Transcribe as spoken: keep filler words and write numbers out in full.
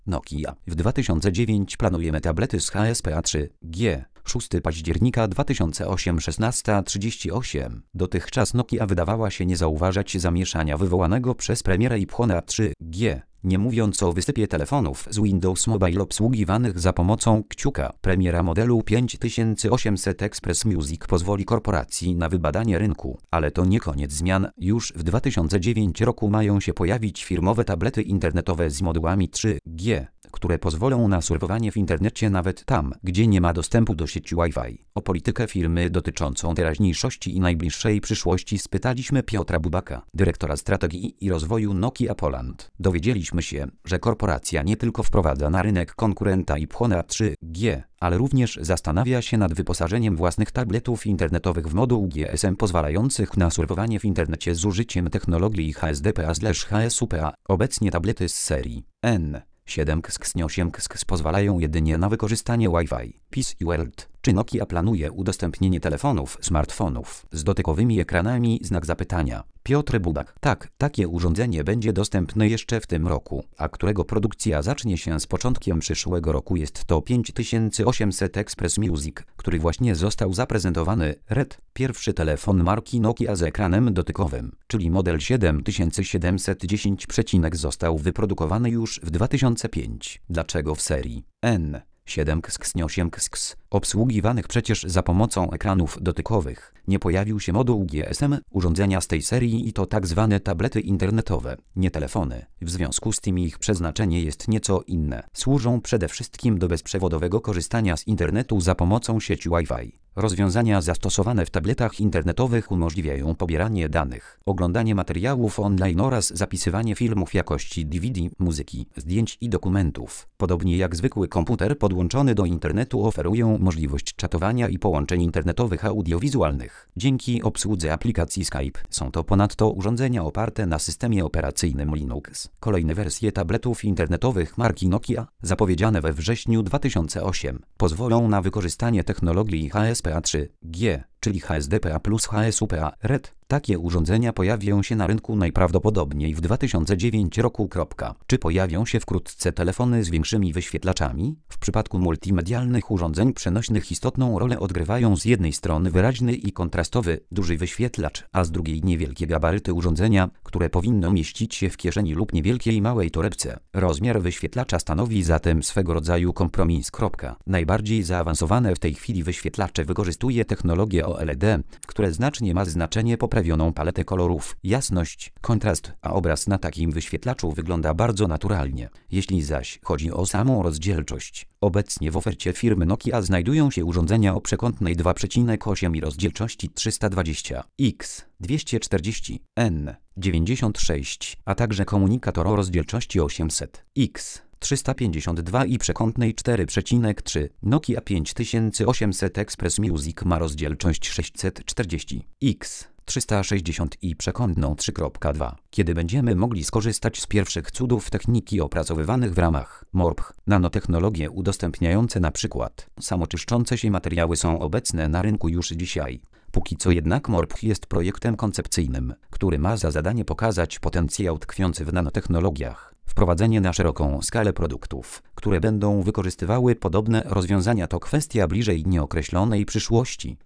Nokia. W dwa tysiące dziewiątym planujemy tablety z H S P A trzy G. szóstego października dwa tysiące ósmego, szesnasta trzydzieści osiem. Dotychczas Nokia wydawała się nie zauważać zamieszania wywołanego przez premierę iPhone'a trzy G. Nie mówiąc o wysypie telefonów z Windows Mobile obsługiwanych za pomocą kciuka. Premiera modelu pięć tysięcy osiemset Express Music pozwoli korporacji na wybadanie rynku. Ale to nie koniec zmian. Już w dwa tysiące dziewiątym roku mają się pojawić firmowe tablety internetowe z modułami trzy G, które pozwolą na surfowanie w internecie nawet tam, gdzie nie ma dostępu do sieci Wi-Fi. O politykę firmy dotyczącą teraźniejszości i najbliższej przyszłości spytaliśmy Piotra Bubaka, dyrektora strategii i rozwoju Nokia Poland. Dowiedzieliśmy się, że korporacja nie tylko wprowadza na rynek konkurenta iPhone'a trzy G, ale również zastanawia się nad wyposażeniem własnych tabletów internetowych w moduł G S M pozwalających na surfowanie w internecie z użyciem technologii H S D P A/H S U P A. Obecnie tablety z serii N siedem X X osiem X X pozwalają jedynie na wykorzystanie Wi-Fi. P C World. Czy Nokia planuje udostępnienie telefonów, smartfonów z dotykowymi ekranami? Znak zapytania. Piotr Bubak. Tak, takie urządzenie będzie dostępne jeszcze w tym roku, a którego produkcja zacznie się z początkiem przyszłego roku. Jest to pięć tysięcy osiemset Express Music, który właśnie został zaprezentowany. R E D. Pierwszy telefon marki Nokia z ekranem dotykowym, czyli model siedem tysięcy siedemset dziesięć, został wyprodukowany już w dwa tysiące piątym. Dlaczego w serii N siedem X X osiem X X, obsługiwanych przecież za pomocą ekranów dotykowych, nie pojawił się moduł G S M? Urządzenia z tej serii i to tak zwane tablety internetowe, nie telefony. W związku z tym ich przeznaczenie jest nieco inne. Służą przede wszystkim do bezprzewodowego korzystania z internetu za pomocą sieci Wi-Fi. Rozwiązania zastosowane w tabletach internetowych umożliwiają pobieranie danych, oglądanie materiałów online oraz zapisywanie filmów jakości D V D, muzyki, zdjęć i dokumentów. Podobnie jak zwykły komputer podłączony do internetu oferują możliwość czatowania i połączeń internetowych audiowizualnych. Dzięki obsłudze aplikacji Skype są to ponadto urządzenia oparte na systemie operacyjnym Linux. Kolejne wersje tabletów internetowych marki Nokia, zapowiedziane we wrześniu dwa tysiące ósmego, pozwolą na wykorzystanie technologii H S P A trzy G, czyli H S D P A plus H S U P A R E D. Takie urządzenia pojawią się na rynku najprawdopodobniej w dwa tysiące dziewiątym roku. Czy pojawią się wkrótce telefony z większymi wyświetlaczami? W przypadku multimedialnych urządzeń przenośnych istotną rolę odgrywają z jednej strony wyraźny i kontrastowy, duży wyświetlacz, a z drugiej niewielkie gabaryty urządzenia, które powinno mieścić się w kieszeni lub niewielkiej małej torebce. Rozmiar wyświetlacza stanowi zatem swego rodzaju kompromis. Najbardziej zaawansowane w tej chwili wyświetlacze wykorzystuje technologię O L E D, które znacznie ma znaczenie poprawioną paletę kolorów, jasność, kontrast, a obraz na takim wyświetlaczu wygląda bardzo naturalnie. Jeśli zaś chodzi o samą rozdzielczość, obecnie w ofercie firmy Nokia znajdują się urządzenia o przekątnej dwa przecinek osiem i rozdzielczości trzysta dwadzieścia na dwieście czterdzieści na dziewięćdziesiąt sześć, a także komunikator o rozdzielczości osiemset na trzysta pięćdziesiąt dwa i przekątnej cztery przecinek trzy. Nokia pięć tysięcy osiemset Express Music ma rozdzielczość sześćset czterdzieści na trzysta sześćdziesiąt i przekątną trzy przecinek dwa. Kiedy będziemy mogli skorzystać z pierwszych cudów techniki opracowywanych w ramach M O R P H? Nanotechnologie udostępniające na przykład samoczyszczące się materiały są obecne na rynku już dzisiaj. Póki co jednak M O R P H jest projektem koncepcyjnym, który ma za zadanie pokazać potencjał tkwiący w nanotechnologiach. Wprowadzenie na szeroką skalę produktów, które będą wykorzystywały podobne rozwiązania, to kwestia bliżej nieokreślonej przyszłości.